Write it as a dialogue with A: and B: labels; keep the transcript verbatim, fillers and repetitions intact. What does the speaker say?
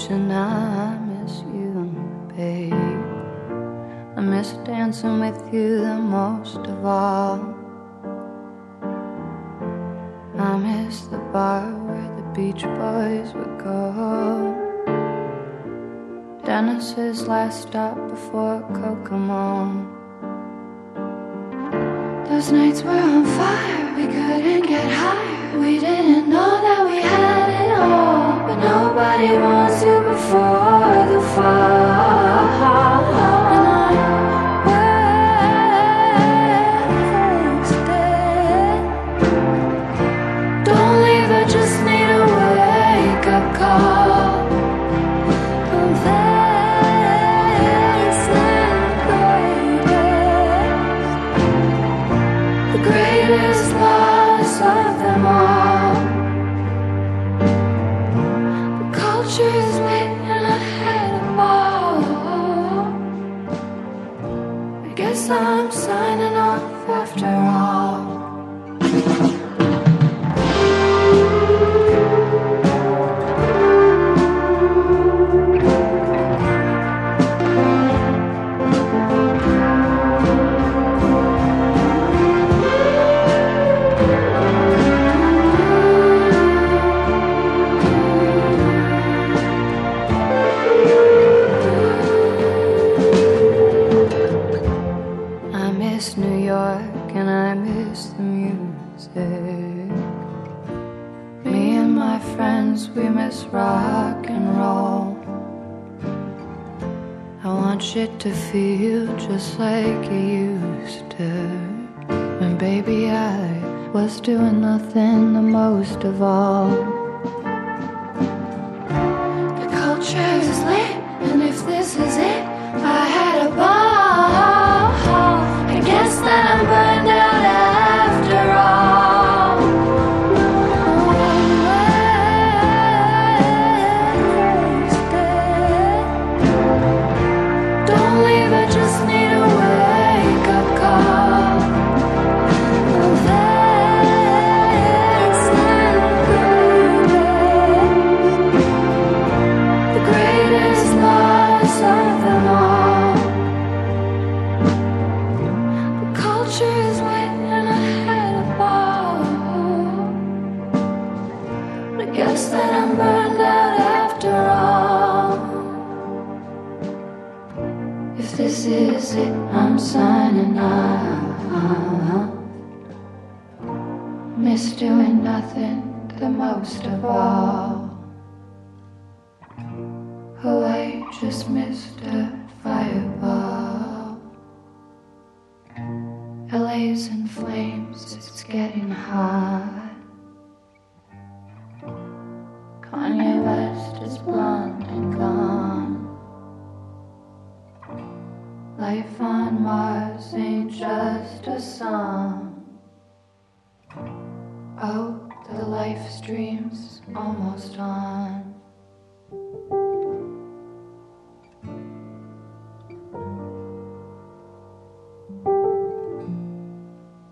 A: beach and I miss you, babe. I miss dancing with you the most of all. I miss the bar where the Beach Boys would go, Dennis's last stop before Kokomo. Those nights were on fire, we couldn't get higher. We didn't know that we had it all, but nobody wants you before the fall. And I wasted. Don't leave, I just need a wake-up call. I'm facing the greatest, the greatest loss of them all. The culture is lit and I had a ball. I guess I'm signing off after all. I miss New York and I miss the music. Me and my friends, we miss rock and roll. I want shit to feel just like it used to, when baby I was doing nothing the most of all. The culture is lit, and if this is it, I had a ball. I guess that I'm burned out after all. Don't leave, I just need a wake-up call. I'm facing the greatest, the greatest loss of them all. The culture is lit and I had a ball, but I guess that I'm burned out after all. If this is it, I'm signing off. Miss doing nothing the most of all. Oh, I just missed a fireball. L A's in flames, it's getting hot. Kanye West is blonde and gone. Life on Mars ain't just a song. Oh, the live stream's almost on.